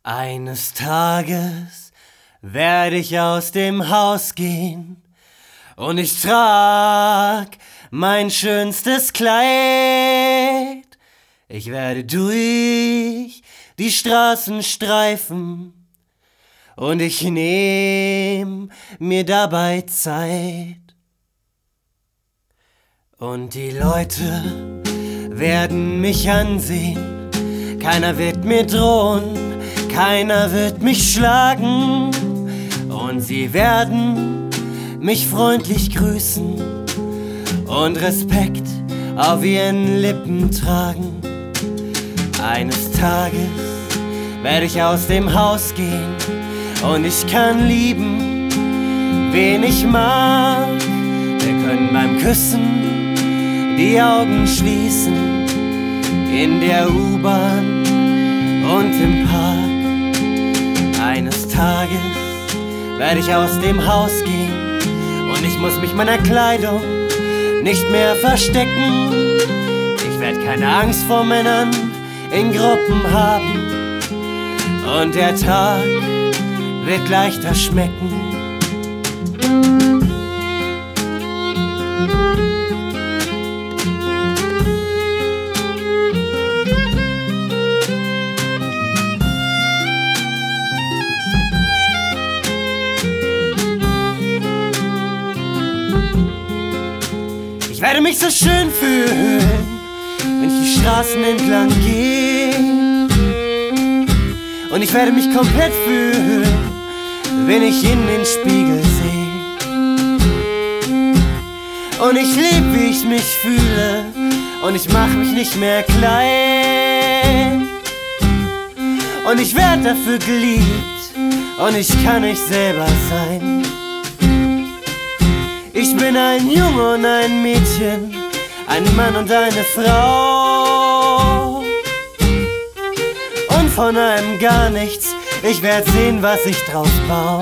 Eines Tages werde ich aus dem Haus gehen und ich trag mein schönstes Kleid. Ich werde durch die Straßen streifen und ich nehm mir dabei Zeit. Und die Leute werden mich ansehen, keiner wird mir drohen, keiner wird mich schlagen, und sie werden mich freundlich grüßen und Respekt auf ihren Lippen tragen. Eines Tages werde ich aus dem Haus gehen und ich kann lieben, wen ich mag. Wir können beim Küssen die Augen schließen, in der U-Bahn und im Park. Eines Tages werde ich aus dem Haus gehen und ich muss mich meiner Kleidung nicht mehr verstecken. Ich werde keine Angst vor Männern in Gruppen haben und der Tag wird leichter schmecken. Ich werde mich so schön fühlen, wenn ich die Straßen entlang gehe. Und ich werde mich komplett fühlen, wenn ich in den Spiegel sehe. Und ich lieb, wie ich mich fühle, und ich mach mich nicht mehr klein. Und ich werd dafür geliebt, und ich kann nicht selber sein. Ich bin ein Junge und ein Mädchen, ein Mann und eine Frau. Und von einem gar nichts, ich werd sehen, was ich draus bau.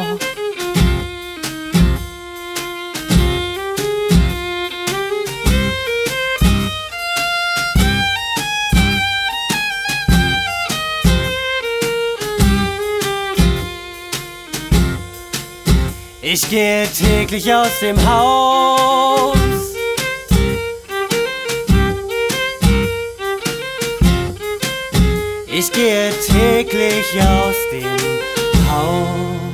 Ich gehe täglich aus dem Haus. Ich gehe täglich aus dem Haus.